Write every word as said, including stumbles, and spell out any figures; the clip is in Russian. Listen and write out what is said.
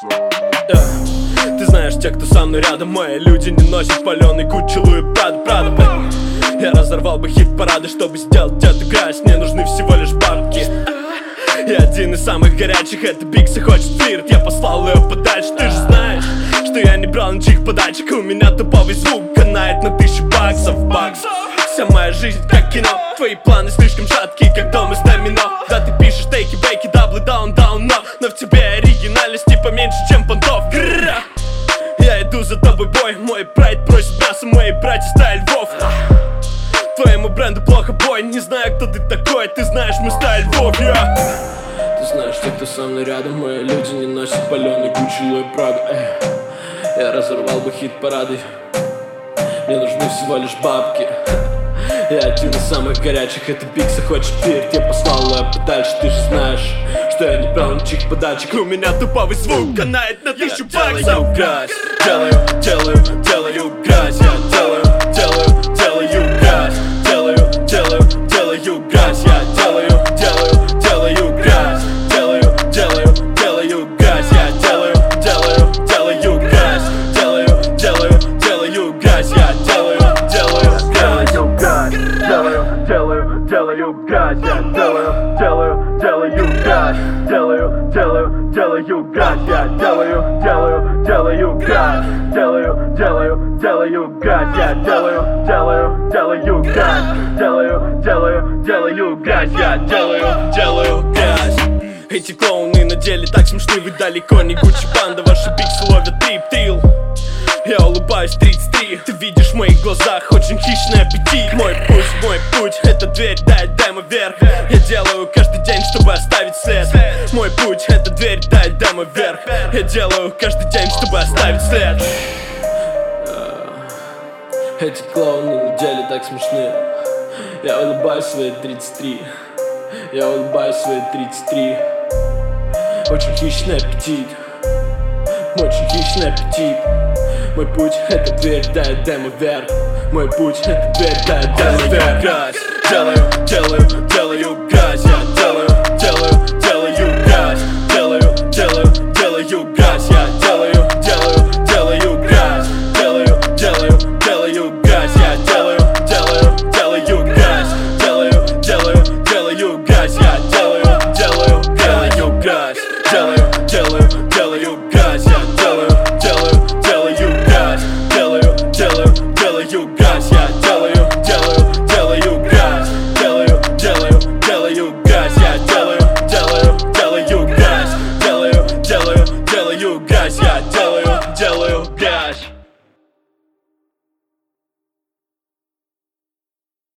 Yeah. Ты знаешь, те, кто со мной рядом, мои люди не носят паленый Гуччи, Луи, Прада, Прада. Я разорвал бы хит-парады, чтобы сделать эту грязь. Мне нужны всего лишь бабки. И один из самых горячих — это Бикс и хочет флирт. Я послал ее подальше, ты же знаешь, что я не брал ничьих подачек. У меня топовый звук канает на тысячу баксов, баксов. Вся моя жизнь как кино, твои планы слишком шаткие, как дом из домино. Да, ты пишешь тейки, бейки, даблы, даун, даун, но Но в тебе оригинальность типа меньше, чем понтов. Грррра. Я иду за тобой, бой, мой прайд просит мясо, мои братья стайл Львов. Твоему бренду плохо, бой, не знаю, кто ты такой, ты знаешь, мы стайл Львов, yeah. Ты знаешь, те, кто со мной рядом, мои люди не носят паленый Гуччи, Луи, Прада. Я разорвал бы хит-парады, мне нужны всего лишь бабки. Я один из самых горячих, это Бикс и хочет флирт. Я послал ее подальше, ты же знаешь, что я не брал ничьих подачек. У меня туповый звук канает на тысячу баксов. Делаю грязь, делаю, делаю, делаю грязь. Я делаю, делаю, делаю грязь. Делаю, делаю, делаю грязь. Я делаю, делаю, делаю грязь. Делаю, делаю, делаю грязь. Я делаю, делаю, делаю грязь. Делаю, делаю, делаю грязь. Я делаю, делаю грязь. Делаю, делаю, делаю грязь. Я делаю, делаю, делаю грязь. Делаю, делаю, делаю грязь. Я делаю, делаю, делаю грязь. Делаю, делаю, делаю грязь. Я делаю, делаю, делаю грязь. Делаю, делаю, делаю грязь. Я делаю, делаю грязь. Эти клоуны на деле так смешны, вы далеко не Гуччи банда, ваши биксы ловят трип-трил. Я улыбаюсь тридцать три, ты видишь в моих глазах очень хищный аппетит. Мой путь, мой путь, это дверь, дай, дай мой вверх. Я делаю каждый день, чтобы оставить след. Мой путь, это дверь, дай, дай мой вверх. Я делаю каждый день, чтобы оставить след. Эти клоуны на деле так смешны. Я улыбаюсь свои тридцать три. Я улыбаюсь свои тридцать три. Очень хищный аппетит. Очень хищный аппетит. Мой путь — это дверь, дай, дай мой вверх. Мой путь — это дверь, дай, дай мой вверх. Грязь, делаю, делаю, делаю грязь. Я делаю, делаю, делаю грязь. Делаю, делаю, делаю грязь. Я делаю, делаю, делаю грязь. Делаю, делаю, делаю грязь. Я делаю, делаю, делаю грязь. Делаю, делаю, делаю грязь. Я делаю, делаю, делаю грязь. Делаю, делаю, делаю грязь. Я делаю, делаю, делаю грязь. Делаю, делаю, делаю грязь. Я делаю, делаю, делаю грязь. Делаю, делаю, делаю грязь. Я делаю, делаю, делаю грязь. Делаю, делаю, делаю грязь. Я делаю, делаю грязь.